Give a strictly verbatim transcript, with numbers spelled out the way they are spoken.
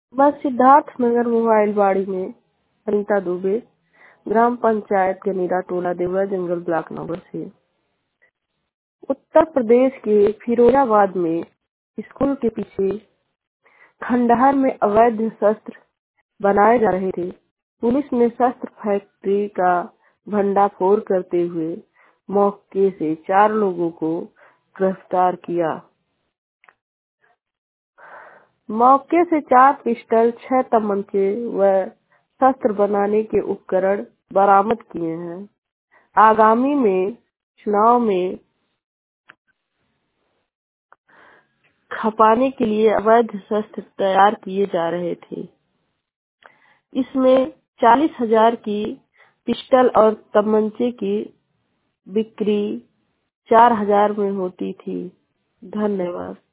बस सिद्धार्थ नगर मोबाइलवाड़ी में अनीता दुबे, ग्राम पंचायत गनीरा, टोला देवरा जंगल, ब्लॉक नंबर से। उत्तर प्रदेश के फिरोजाबाद में स्कूल के पीछे खंडहर में अवैध शस्त्र बनाए जा रहे थे। पुलिस ने शस्त्र फैक्ट्री का भंडाफोड़ करते हुए मौके से चार लोगों को गिरफ्तार किया। मौके से चार पिस्टल, छह तमंचे व शस्त्र बनाने के उपकरण बरामद किए हैं। आगामी में चुनाव में खपाने के लिए अवैध शस्त्र तैयार किए जा रहे थे। इसमें चालीस हजार की पिस्टल और तमंचे की बिक्री चार हजार में होती थी। धन्यवाद।